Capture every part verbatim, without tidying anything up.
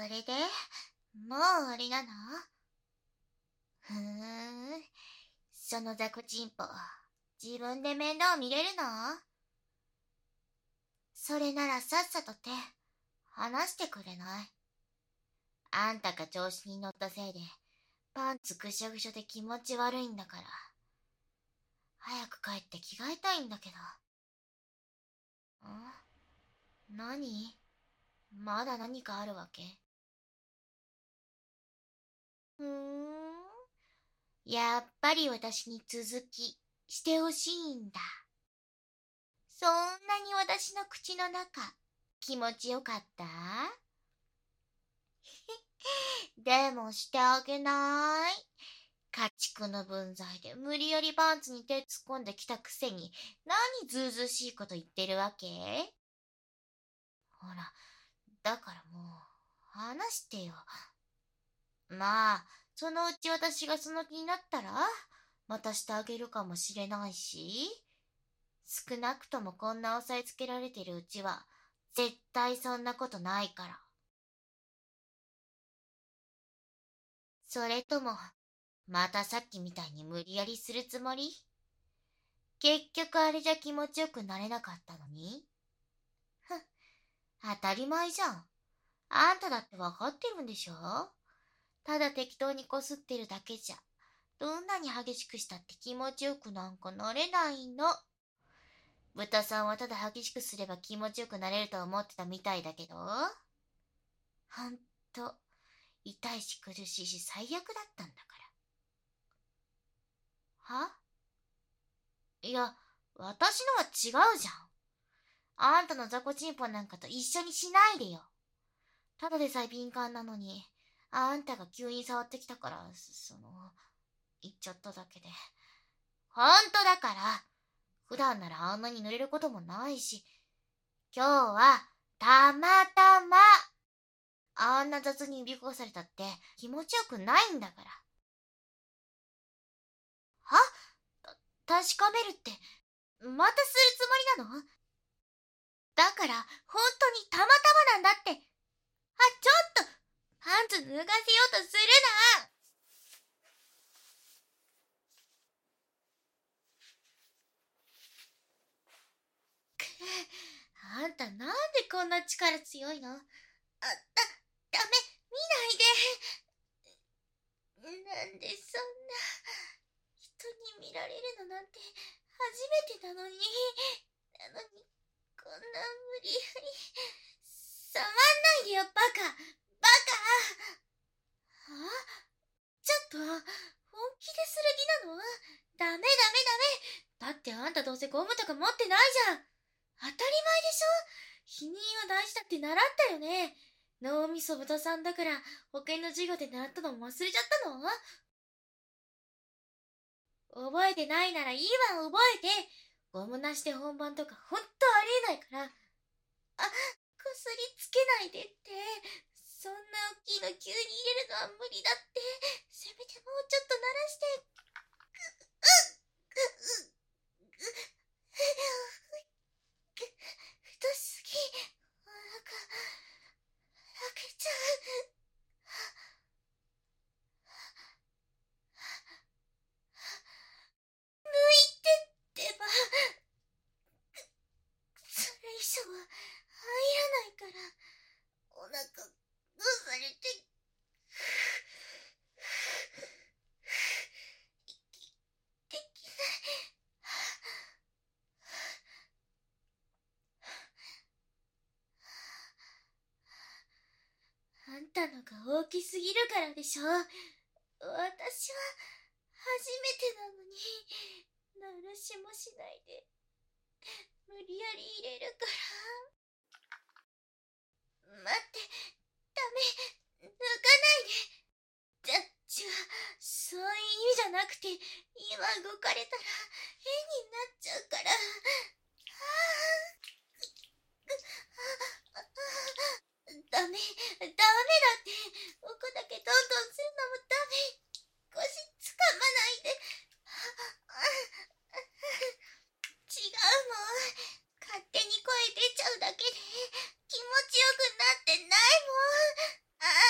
れで、もう終わりなの？ふーん、その雑魚チンポ、自分で面倒見れるの？それならさっさと手、離してくれない？あんたが調子に乗ったせいで、パンツぐしょぐしょで気持ち悪いんだから。早く帰って着替えたいんだけど。ん？何？まだ何かあるわけ？ふーん。やっぱり私に続きしてほしいんだ。そんなに私の口の中、気持ちよかった？でもしてあげない？家畜の分際で無理やりパンツに手突っ込んできたくせに、何ずうずうしいこと言ってるわけ？ほら、だからもう、話してよ。まあ、そのうち私がその気になったら、またしてあげるかもしれないし、少なくともこんな押さえつけられてるうちは、絶対そんなことないから。それとも、またさっきみたいに無理やりするつもり？結局あれじゃ気持ちよくなれなかったのに？ふん、当たり前じゃん。あんただってわかってるんでしょ？ただ適当にこすってるだけじゃ、どんなに激しくしたって気持ちよくなんかなれないの。豚さんはただ激しくすれば気持ちよくなれると思ってたみたいだけど、ほんと、痛いし苦しいし最悪だったんだから。はいや、私のは違うじゃん。あんたの雑魚チンポなんかと一緒にしないでよ。ただでさえ敏感なのに、あんたが急に触ってきたから、その、言っちゃっただけで。ほんとだから、普段ならあんなに濡れることもないし、今日は、たまたま、あんな雑に指こされたって気持ちよくないんだから。は？た、確かめるって、またするつもりなの？だから、本当にたまたまなんだって。あ、ちょっと、パンツ脱がせようとするな。くあんたなんでこんな力強いの？あ、だ、ダメ、見ないで。なんでそんな、人に見られるのなんて初めてなのに。なのに、こんな無理やり。触んないでよ、バカ。バカ。は？ちょっと、本気でする気なの？ダメダメダメ。だってあんたどうせゴムとか持ってないじゃん。当たり前でしょ？否認は大事だって習ったよね。脳みそ豚さんだから保険の授業で習ったのも忘れちゃったの？覚えてないならいいわ、覚えて。ゴムなしで本番とかほんとありえないから。あ、こすりつけないでって。そんな大きいの急に入れるのは無理だって。せめてもうちょっと鳴らして。うっ、うっ、太すぎ。お腹、開けちゃう。抜いてってば。それ以上は入らないから。お腹、どうされて。できない。あんたのが大きすぎるからでしょ。私は初めてなのに、鳴らしもしないで、無理やり入れるから。待って、ダメ、抜かないで。じゃ、じゃ、そういう意味じゃなくて、今動かれたら変になっちゃうから。ダメ、ダメだって。奥だけどんどんするのもダメ。腰つかまないで。違うもん。勝手に声出ちゃうだけで気持ちよくなってないもん。あ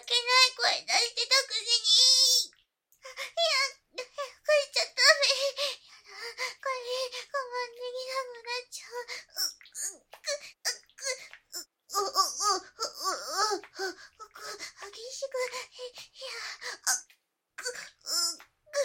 けない声出してたくせに。いや、これちゃダメ。やだ、これ、我慢できなくなっちゃう。う、う、く、う、く、う、う、う、う、う、う、う、激しく、いや、あ、く、う、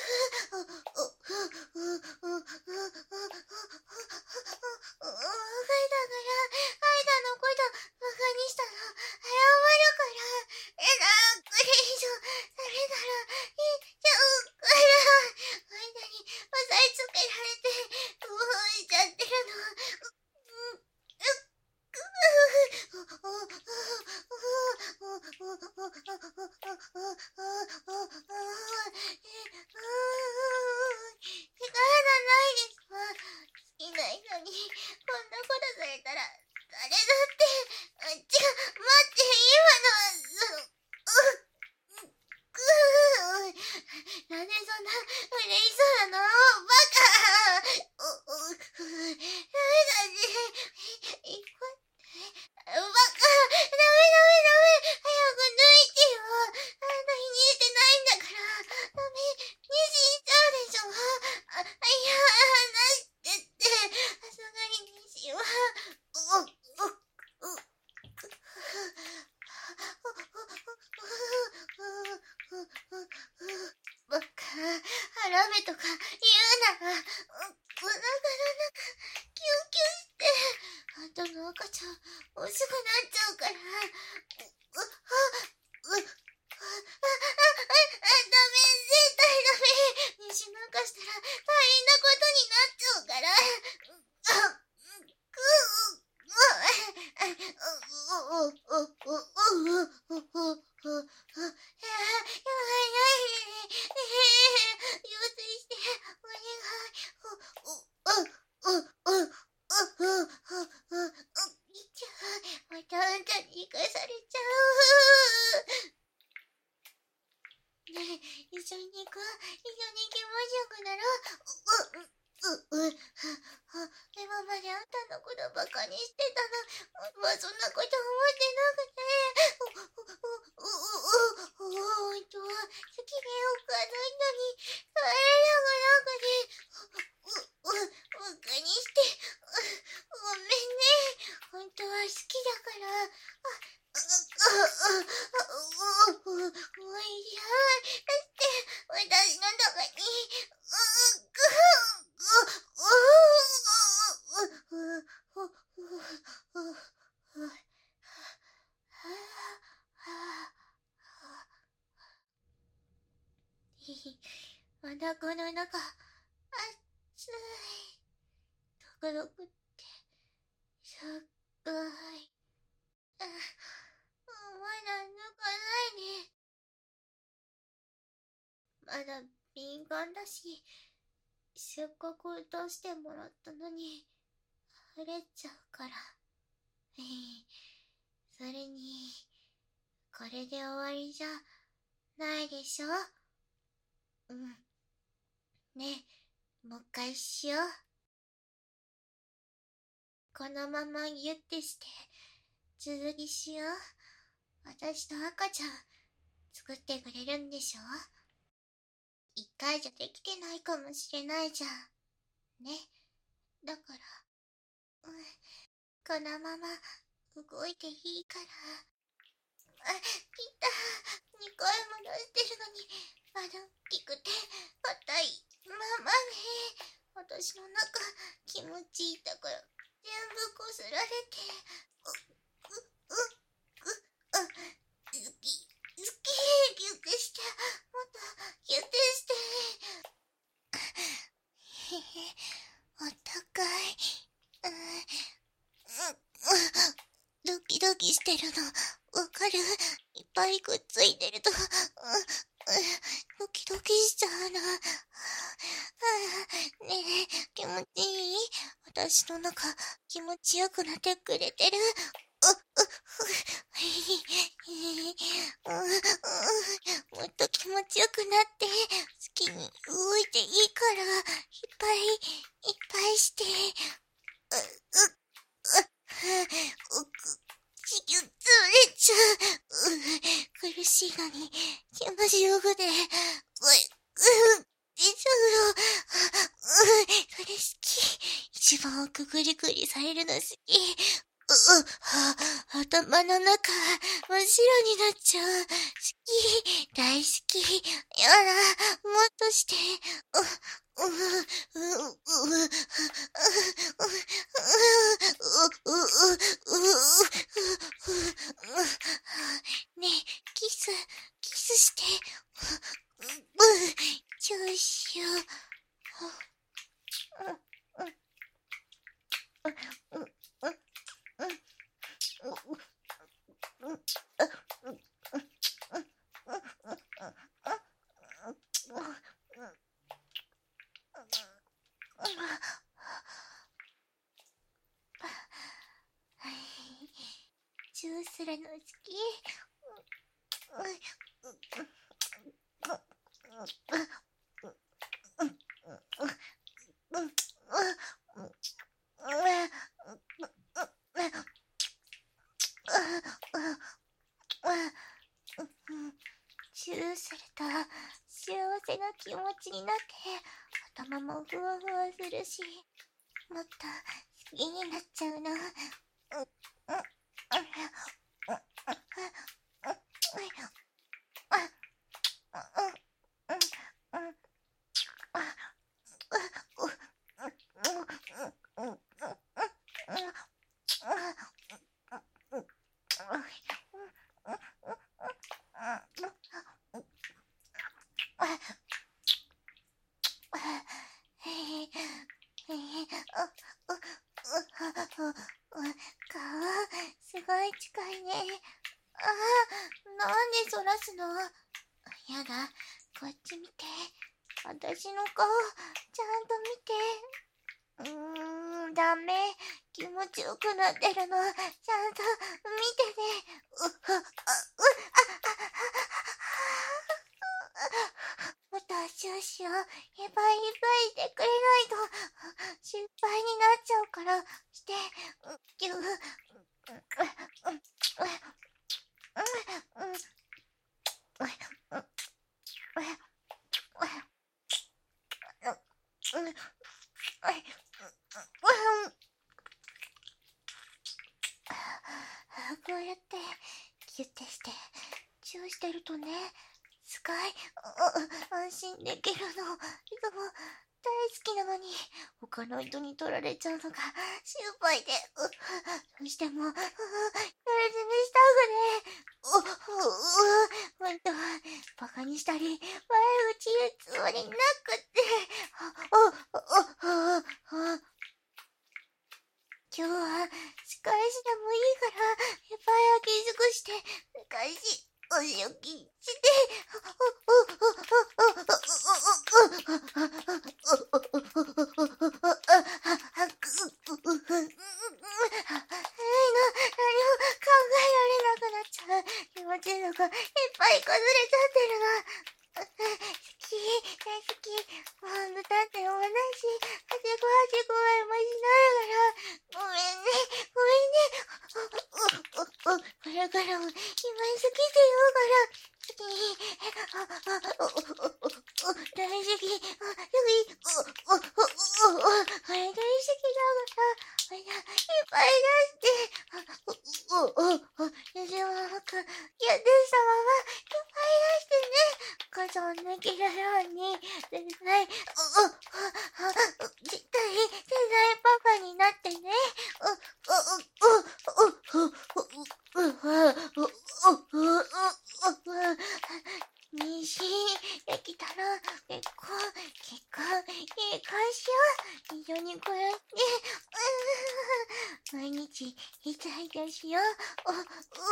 とか言うな。う、お腹の中、キュンキュンして、あんたの赤ちゃん、惜しくなっちゃうから。う、う、う、う、あ、あ、あ、あ、ダメ、絶対ダメ。妊娠なんかしたら大変なことになっちゃうから。あ、く、う、う、う、う、う、う、う、う、う、う、う、一緒に行こう。一緒に気持ちよくなろう。う、う、う、う、今まであんたのことバカにしてたの。まあ、そんなこと思ってなくて。う、う、う、う、う、う、本当は好きでよくあの人に帰れなくなくて。う、う、バカにして。ごめんね。本当は好きだから。あ、おいしょ。私の中に、お腹の中、熱い。ドクドクって、すっごい。あ、まだ抜かないね。まだ敏感だし、せっかく出してもらったのに、腫れちゃうから。えー、それに、これで終わりじゃないでしょ？うん。ねえ、もう一回しよう。このままギュッてして、続きしよう。私と赤ちゃん、作ってくれるんでしょ？一回じゃできてないかもしれないじゃん。ね。だから、うん、このまま動いていいから。あ、ピタ、にかいも出してるのに、まだ大きくて、硬いままね。私の中、気持ちいいだから、全部こすられて、う、う、う、う、う、好き、好き、ギュッてして、もっとギュッてして。へへ、お高い。うん、ドキドキしてるの、わかる？いっぱいくっついてると、うん、ドキドキしちゃうの。ねえ、気持ちいい？私の中、気持ちよくなってくれてる？う、う、う、もっと気持ちよくなって、好きに動いていいから、いっぱい、いっぱいして。う、う、う、う、 ぎゅ、つれちゃう。苦しいのに、気持ちよくて、う、う、いちゃうよ。それ好き。一番奥ぐりぐりされるの好き。う、う、は、頭の中、真っ白になっちゃう。好き。大好き。やだ。もっとして。う、う、う、う、う、ねえ、キス、キスして。チューしよう。チューするの好き。チューすると幸せな気持ちになって頭もふわふわするし、もっと好きになっちゃうな。すごい近いね。ああ、なんでそらすの？やだ、こっち見て。私の顔、ちゃんと見て。うーん、ダメ。気持ちよくなってるの。ちゃんと見てね。う、あ、う、あ、もっとシュッシュ、いっぱいいっぱいしてくれないと、失敗になっちゃうから、して、ぎゅう、こうやってギュッてしてチューしてるとね、すごい安心できるの。でも大好きなのに他の人に取られちゃうのが心配で、うどうしても大事にしたくね。ほんとバカにしたり悪口言うつもりなくって。今日は仕返しでもいいからいっぱい焼き尽くして昔お仕置きして気持ちのがいっぱい崩れちゃってるの。好き、大好き。もう歌ってもないし、はじこはじこはもしなるから、ごめんね、ごめんね。これからも今好きって言うから、好き。大好き。好き。これ大好きだから、いっぱい出して。よしままくん、やってしたまま、いっぱい出してね。傘を抜けるように、絶対、絶対、絶対パパになってね。妊娠できたら、結婚、結婚、いい感じよ。一緒にこうやって、毎日、イチャイチャしよう。う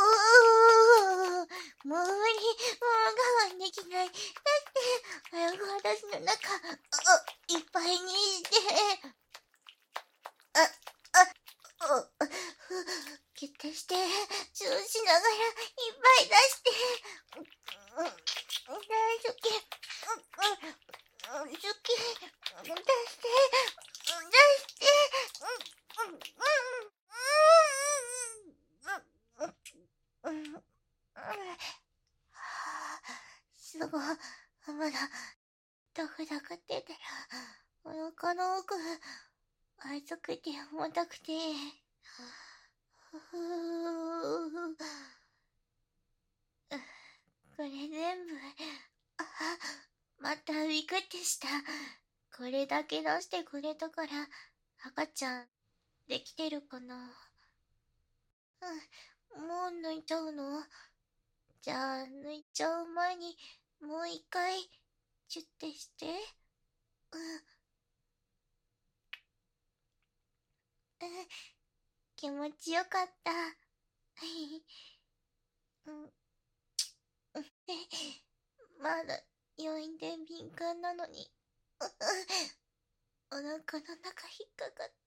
うもう無理、もう我慢できない。だって、早く私の中、いっぱいにして。あ、あ、ギュッてして、チューしながらいっぱい出して。大好き。好き。出して。出して。 ダフダフってたら、お腹の奥、熱くて重たくて、ふぅ、これ全部、あ、またビクってした。これだけ出してくれたから、赤ちゃん、できてるかな。うん、もう抜いちゃうの？じゃあ、抜いちゃう前に、もう一回、チュッてして。うん、うん、気持ちよかった。うん、まだ余韻で敏感なのに、お腹の中引っかかって、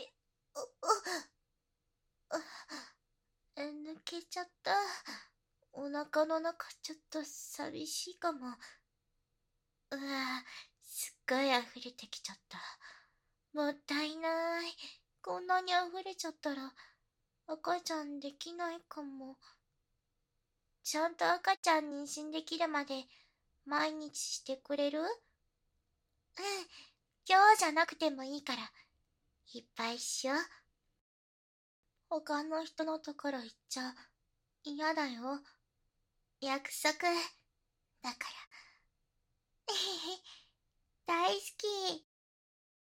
お、お、抜けちゃった。お腹の中ちょっと寂しいかも。うわ、すっごい溢れてきちゃった。もったいない。こんなに溢れちゃったら赤ちゃんできないかも。ちゃんと赤ちゃん妊娠できるまで毎日してくれる？うん、今日じゃなくてもいいからいっぱいしよう。他の人のところ行っちゃ嫌だよ。約束だから。大好き。